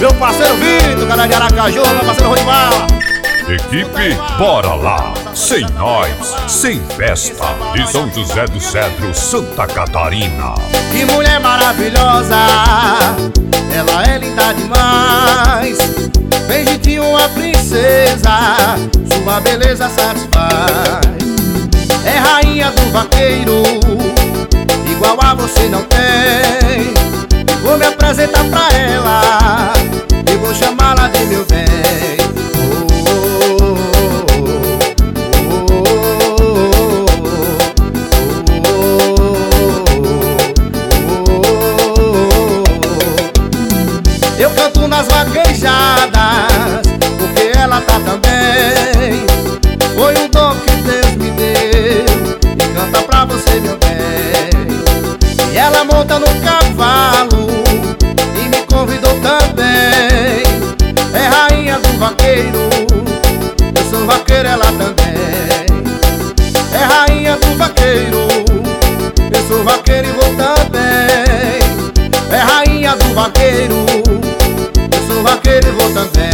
Meu parceiro Vitor, cara de Aracaju, meu parceiro Rodival. Equipe Bora Lá, sem nós, sem festa, de São José do Cedro, Santa Catarina. Que mulher maravilhosa, ela é linda demais. Bem jeitinho uma princesa, sua beleza satisfaz. É rainha do vaqueiro, igual a você não tem. Vou me apresentar pra ela e vou chamá-la de meu bem. Eu canto nas vaquejadas, porque ela tá também. Foi um dom que Deus me deu, e canta pra você, meu bem. E ela monta no cavalo e me convidou também. É rainha do vaqueiro, eu sou vaqueiro, ela também. É rainha do vaqueiro, eu sou vaqueiro e vou também. É rainha do vaqueiro, eu sou vaqueiro e vou também.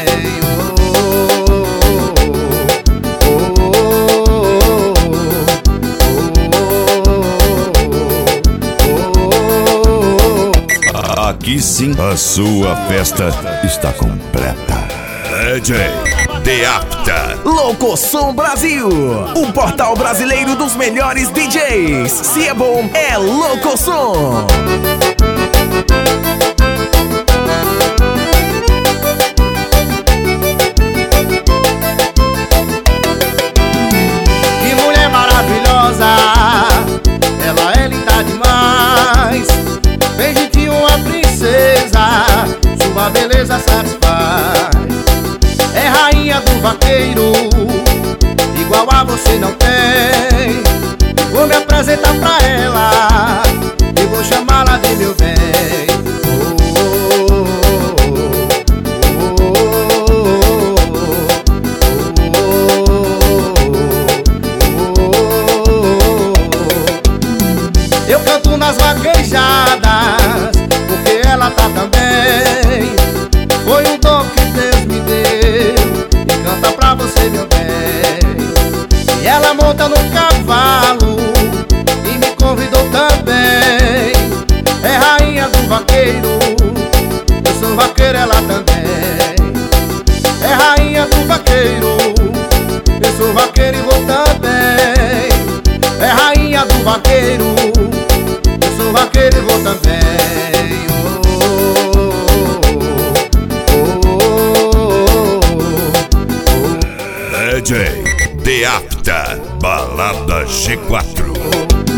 Aqui sim, a sua festa está completa. DJ The Apta. Locosom Brasil, o portal brasileiro dos melhores DJs. Se é bom, é Locosom. Que mulher maravilhosa, ela é linda demais. Bem jeitinho uma princesa, sua beleza satisfaz. É rainha do vaqueiro, igual a você não tem. Vou me apresentar pra ela e vou chamá-la de meu bem. Eu canto nas vaquejadas, porque ela tá também. Foi um dom que Deus me deu, e canta pra você, meu bem. E ela monta no cavalo e me convidou também. É rainha do vaqueiro, eu sou vaqueiro, ela também. É rainha do vaqueiro, eu sou vaqueiro e vou também. É rainha do vaqueiro, eu sou vaqueiro e vou também. DJ The Apta, Balada G4.